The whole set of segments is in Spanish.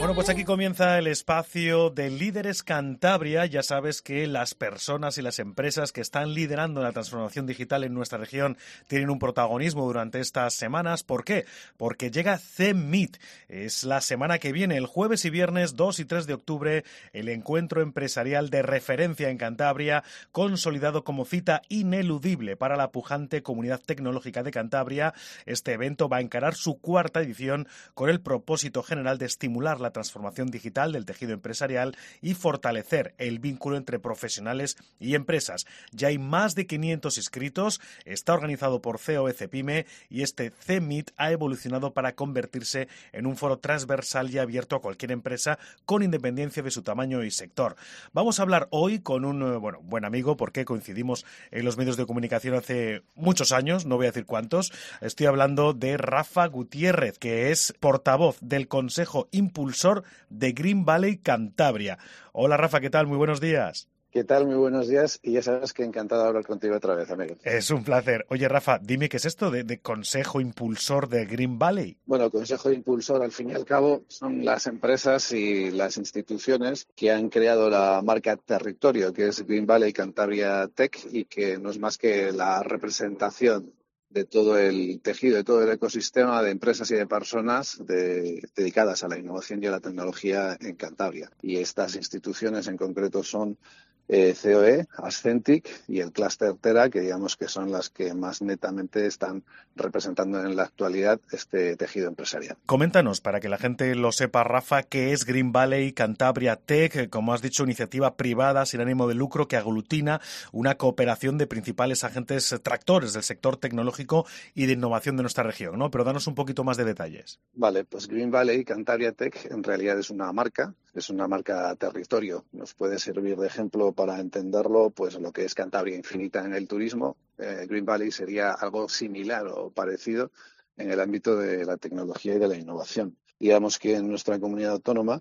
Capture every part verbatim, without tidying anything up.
Bueno, pues aquí comienza el espacio de Líderes Cantabria. Ya sabes que las personas y las empresas que están liderando la transformación digital en nuestra región tienen un protagonismo durante estas semanas. ¿Por qué? Porque llega C E M I T. Es la semana que viene, el jueves y viernes dos y tres de octubre, el encuentro empresarial de referencia en Cantabria, consolidado como cita ineludible para la pujante comunidad tecnológica de Cantabria. Este evento va a encarar su cuarta edición con el propósito general de estimular la transformación digital del tejido empresarial y fortalecer el vínculo entre profesionales y empresas. Ya hay más de quinientos inscritos, está organizado por C O E Cepime y este C E M I T ha evolucionado para convertirse en un foro transversal y abierto a cualquier empresa con independencia de su tamaño y sector. Vamos a hablar hoy con un bueno, buen amigo, porque coincidimos en los medios de comunicación hace muchos años, no voy a decir cuántos. Estoy hablando de Rafa Gutiérrez, que es portavoz del Consejo Impulsor de Green Valley Cantabria. Hola Rafa, ¿qué tal? Muy buenos días. ¿Qué tal? Muy buenos días y ya sabes que encantado de hablar contigo otra vez, amigo. Es un placer. Oye Rafa, dime qué es esto de, de Consejo Impulsor de Green Valley. Bueno, Consejo Impulsor al fin y al cabo son las empresas y las instituciones que han creado la marca territorio, que es Green Valley Cantabria Tech, y que no es más que la representación de todo el tejido, de todo el ecosistema de empresas y de personas de, dedicadas a la innovación y a la tecnología en Cantabria. Y estas instituciones en concreto son eh, C O E, Ascentic y el Cluster Tera, que digamos que son las que más netamente están representando en la actualidad este tejido empresarial. Coméntanos, para que la gente lo sepa, Rafa, qué es Green Valley Cantabria Tech, como has dicho, iniciativa privada sin ánimo de lucro que aglutina una cooperación de principales agentes tractores del sector tecnológico y de innovación de nuestra región, ¿no? Pero danos un poquito más de detalles. Vale, pues Green Valley Cantabria Tech en realidad es una marca, es una marca territorio. Nos puede servir de ejemplo para entenderlo, pues lo que es Cantabria Infinita en el turismo. Eh, Green Valley sería algo similar o parecido en el ámbito de la tecnología y de la innovación. Digamos que en nuestra comunidad autónoma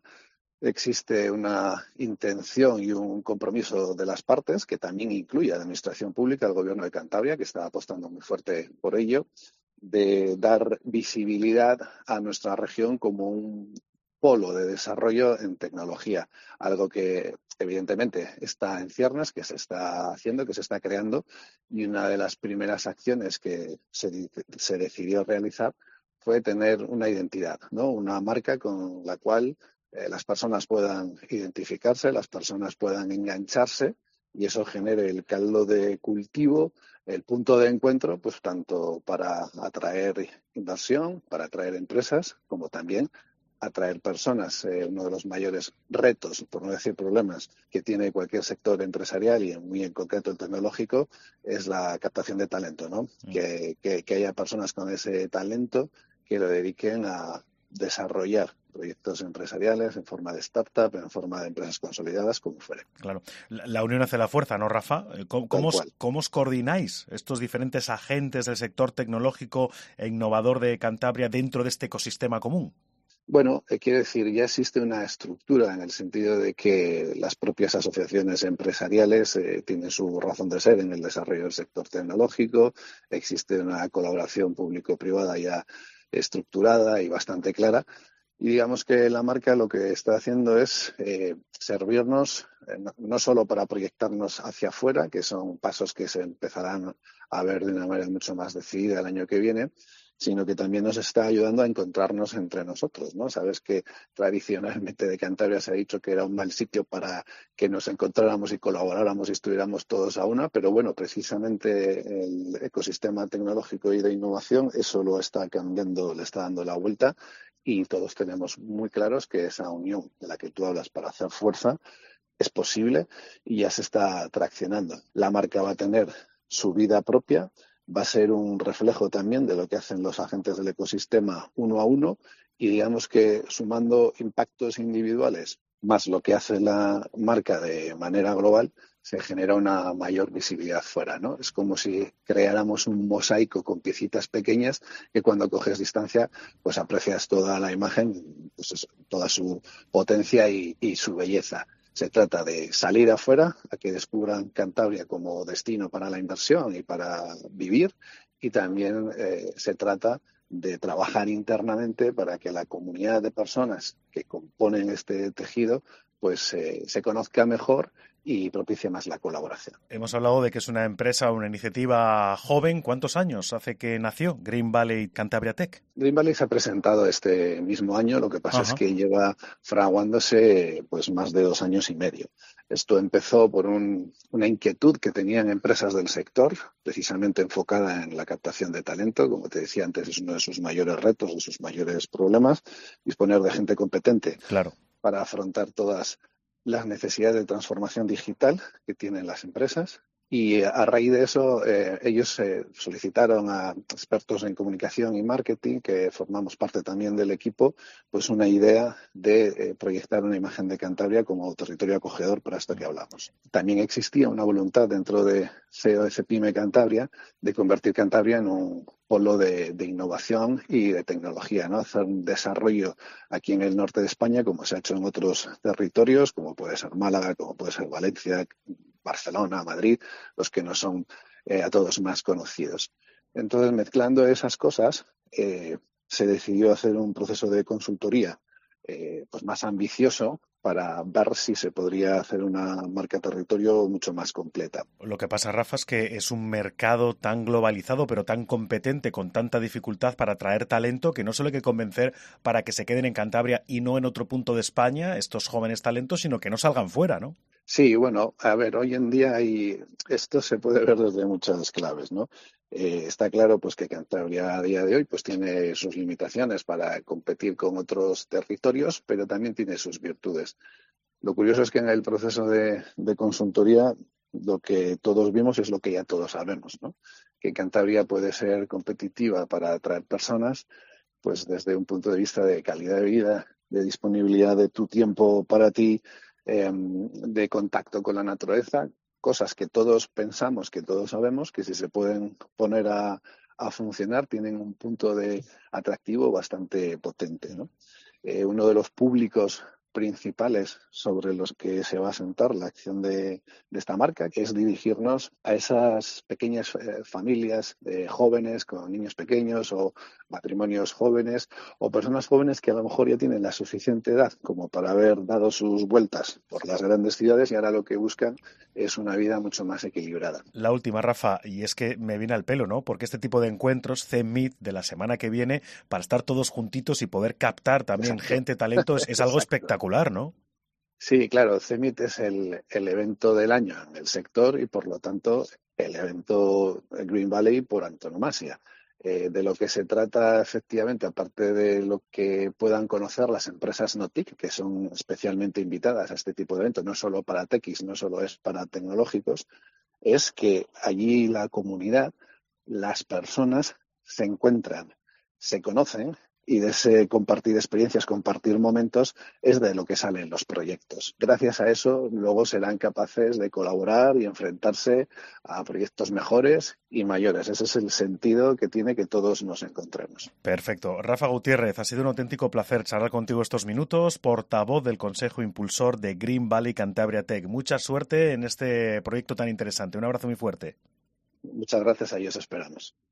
existe una intención y un compromiso de las partes, que también incluye a la Administración Pública, el Gobierno de Cantabria, que está apostando muy fuerte por ello, de dar visibilidad a nuestra región como un polo de desarrollo en tecnología, algo que evidentemente está en ciernes, que se está haciendo, que se está creando, y una de las primeras acciones que se, se decidió realizar fue tener una identidad, ¿no? Una marca con la cual eh, las personas puedan identificarse, las personas puedan engancharse y eso genere el caldo de cultivo, el punto de encuentro, pues tanto para atraer inversión, para atraer empresas, como también atraer personas. Eh, uno de los mayores retos, por no decir problemas, que tiene cualquier sector empresarial y muy en concreto el tecnológico, es la captación de talento, ¿no? Mm. Que, que, que haya personas con ese talento que lo dediquen a desarrollar proyectos empresariales en forma de startup, en forma de empresas consolidadas, como fuere. Claro. La, la unión hace la fuerza, ¿no, Rafa? ¿Cómo, cómo, os, ¿Cómo os coordináis estos diferentes agentes del sector tecnológico e innovador de Cantabria dentro de este ecosistema común? Bueno, eh, quiero decir, ya existe una estructura en el sentido de que las propias asociaciones empresariales eh, tienen su razón de ser en el desarrollo del sector tecnológico, existe una colaboración público-privada ya estructurada y bastante clara. Y digamos que la marca lo que está haciendo es eh, servirnos eh, no, no solo para proyectarnos hacia afuera, que son pasos que se empezarán a ver de una manera mucho más decidida el año que viene, sino que también nos está ayudando a encontrarnos entre nosotros, ¿no? Sabes que tradicionalmente de Cantabria se ha dicho que era un mal sitio para que nos encontráramos y colaboráramos y estuviéramos todos a una, pero bueno, precisamente el ecosistema tecnológico y de innovación eso lo está cambiando, le está dando la vuelta y todos tenemos muy claros que esa unión de la que tú hablas para hacer fuerza es posible y ya se está traccionando. La marca va a tener su vida propia, va a ser un reflejo también de lo que hacen los agentes del ecosistema uno a uno y digamos que sumando impactos individuales más lo que hace la marca de manera global, se genera una mayor visibilidad fuera, ¿no? Es como si creáramos un mosaico con piecitas pequeñas que cuando coges distancia, pues aprecias toda la imagen, pues eso, toda su potencia y, y su belleza. Se trata de salir afuera, a que descubran Cantabria como destino para la inversión y para vivir, y también eh, se trata de trabajar internamente para que la comunidad de personas que componen este tejido pues eh, se conozca mejor y propicie más la colaboración. Hemos hablado de que es una empresa, una iniciativa joven. ¿Cuántos años hace que nació Green Valley Cantabria Tech? Green Valley se ha presentado este mismo año, lo que pasa Ajá. es que lleva fraguándose pues más de dos años y medio. Esto empezó por un, una inquietud que tenían empresas del sector, precisamente enfocada en la captación de talento. Como te decía antes, es uno de sus mayores retos, de sus mayores problemas, disponer de gente competente Claro. para afrontar todas las necesidades de transformación digital que tienen las empresas. Y a raíz de eso, eh, ellos eh, solicitaron a expertos en comunicación y marketing, que formamos parte también del equipo, pues una idea de eh, proyectar una imagen de Cantabria como territorio acogedor para esto que hablamos. También existía una voluntad dentro de C E O de Cepime Cantabria de convertir Cantabria en un polo de, de innovación y de tecnología, ¿no? Hacer un desarrollo aquí en el norte de España, como se ha hecho en otros territorios, como puede ser Málaga, como puede ser Valencia, Barcelona, Madrid, los que no son eh, a todos más conocidos. Entonces, mezclando esas cosas, eh, se decidió hacer un proceso de consultoría eh, pues más ambicioso para ver si se podría hacer una marca territorio mucho más completa. Lo que pasa, Rafa, es que es un mercado tan globalizado, pero tan competente, con tanta dificultad para atraer talento, que no solo hay que convencer para que se queden en Cantabria y no en otro punto de España, estos jóvenes talentos, sino que no salgan fuera, ¿no? Sí, bueno, a ver, hoy en día hay, esto se puede ver desde muchas claves, ¿no? Eh, está claro pues que Cantabria a día de hoy pues tiene sus limitaciones para competir con otros territorios, pero también tiene sus virtudes. Lo curioso es que en el proceso de, de consultoría lo que todos vimos es lo que ya todos sabemos, ¿no? Que Cantabria puede ser competitiva para atraer personas, pues desde un punto de vista de calidad de vida, de disponibilidad de tu tiempo para ti, eh, de contacto con la naturaleza, cosas que todos pensamos, que todos sabemos, que si se pueden poner a, a funcionar tienen un punto de atractivo bastante potente, ¿no? Eh, uno de los públicos principales sobre los que se va a sentar la acción de, de esta marca, que es dirigirnos a esas pequeñas eh, familias de jóvenes con niños pequeños o matrimonios jóvenes o personas jóvenes que a lo mejor ya tienen la suficiente edad como para haber dado sus vueltas por las grandes ciudades y ahora lo que buscan es una vida mucho más equilibrada. La última, Rafa, y es que me viene al pelo, ¿no? Porque este tipo de encuentros, C-Meet de la semana que viene, para estar todos juntitos y poder captar también Exacto. gente, talento, es, es algo espectacular, ¿no? Sí, claro, CEMIT es el, el evento del año en el sector y por lo tanto el evento Green Valley por antonomasia. Eh, de lo que se trata efectivamente, aparte de lo que puedan conocer las empresas no TIC, que son especialmente invitadas a este tipo de eventos, no solo para techis, no solo es para tecnológicos, es que allí la comunidad, las personas se encuentran, se conocen y de ese compartir experiencias, compartir momentos, es de lo que salen los proyectos. Gracias a eso, luego serán capaces de colaborar y enfrentarse a proyectos mejores y mayores. Ese es el sentido que tiene que todos nos encontremos. Perfecto. Rafa Gutiérrez, ha sido un auténtico placer charlar contigo estos minutos, portavoz del Consejo Impulsor de Green Valley Cantabria Tech. Mucha suerte en este proyecto tan interesante. Un abrazo muy fuerte. Muchas gracias, a ellos esperamos.